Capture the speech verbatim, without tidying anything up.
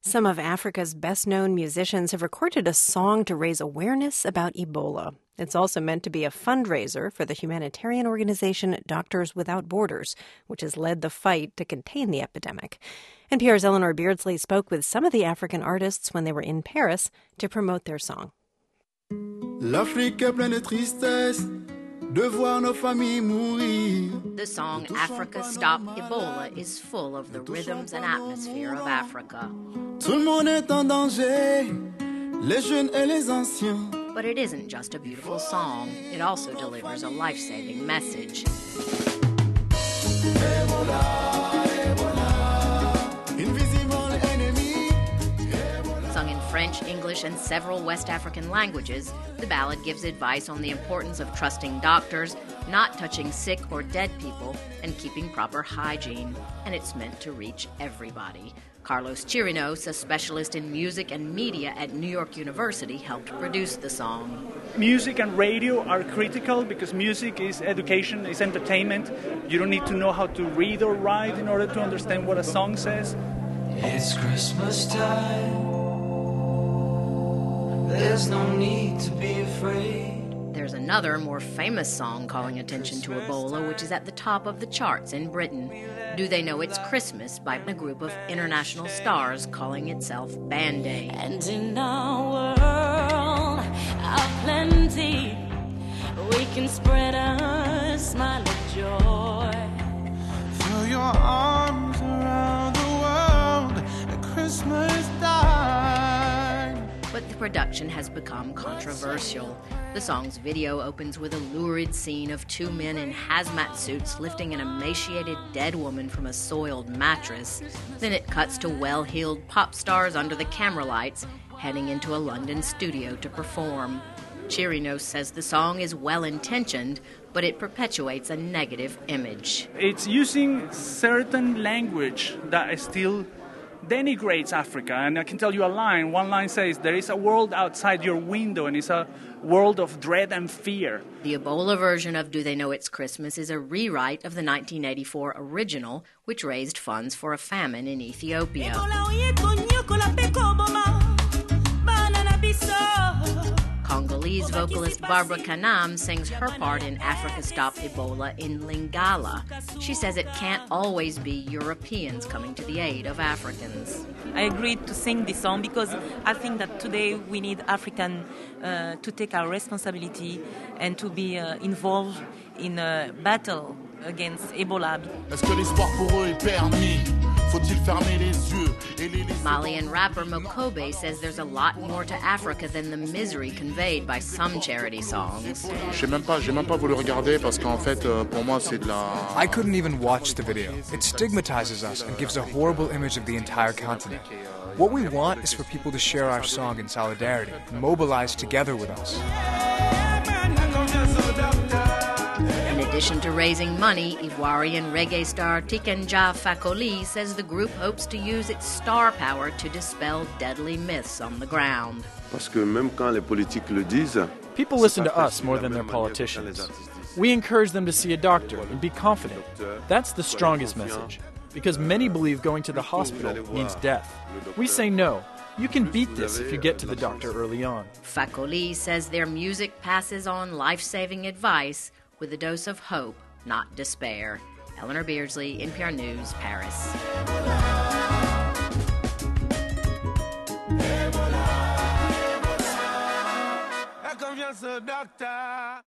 Some of Africa's best-known musicians have recorded a song to raise awareness about Ebola. It's also meant to be a fundraiser for the humanitarian organization Doctors Without Borders, which has led the fight to contain the epidemic. N P R's Eleanor Beardsley spoke with some of the African artists when they were in Paris to promote their song. L'Afrique est pleine de tristesse de voir nos familles mourir. The song Africa Stop Ebola is full of the rhythms and atmosphere of Africa. Tout le monde est en danger, les jeunes et les anciens. But it isn't just a beautiful song. It also delivers a life-saving message. Ebola, Ebola, invisible enemy. Ebola. Sung in French, English, and several West African languages, the ballad gives advice on the importance of trusting doctors, not touching sick or dead people, and keeping proper hygiene. And it's meant to reach everybody. Carlos Chirinos, a specialist in music and media at New York University, helped produce the song. Music and radio are critical because music is education, is entertainment. You don't need to know how to read or write in order to understand what a song says. It's Christmas time. There's no need to be afraid. There's another, more famous song calling attention to Ebola, which is at the top of the charts in Britain. Do They Know It's Christmas by a group of international stars calling itself Band Aid. And in our world of plenty, we can spread a smile of joy. Throw your arms around the world at Christmas time. But the production has become controversial. The song's video opens with a lurid scene of two men in hazmat suits lifting an emaciated dead woman from a soiled mattress. Then it cuts to well-heeled pop stars under the camera lights, heading into a London studio to perform. Chirinos says the song is well-intentioned, but it perpetuates a negative image. It's using certain language that still denigrates Africa. And I can tell you a line. One line says, there is a world outside your window, and it's a world of dread and fear. The Ebola version of Do They Know It's Christmas is a rewrite of the nineteen eighty-four original, which raised funds for a famine in Ethiopia. Congolese vocalist Barbara Kanam sings her part in Africa Stop Ebola in Lingala. She says it can't always be Europeans coming to the aid of Africans. I agreed to sing this song because I think that today we need Africans uh, to take our responsibility and to be uh, involved in a battle against Ebola. Est-ce que l'espoir pour eux est permis? Faut-il fermer les yeux et les laisser? Malian rapper Mokobe says there's a lot more to Africa than the misery conveyed by some charity songs. J'ai même pas, j'ai même pas voulu regarder parce qu'en fait, pour moi, c'est de la. I couldn't even watch the video. It stigmatizes us and gives a horrible image of the entire continent. What we want is for people to share our song in solidarity and mobilize together with us. In addition to raising money, Ivorian reggae star Tikenja Fakoli says the group hopes to use its star power to dispel deadly myths on the ground. Parce que même quand les politiques le disent, people listen to us more than their politicians. We encourage them to see a doctor and be confident. That's the strongest message, because many believe going to the hospital means death. We say no. You can beat this if you get to the doctor early on. Fakoli says their music passes on life-saving advice with a dose of hope, not despair. Eleanor Beardsley, N P R News, Paris. Here comes your doctor.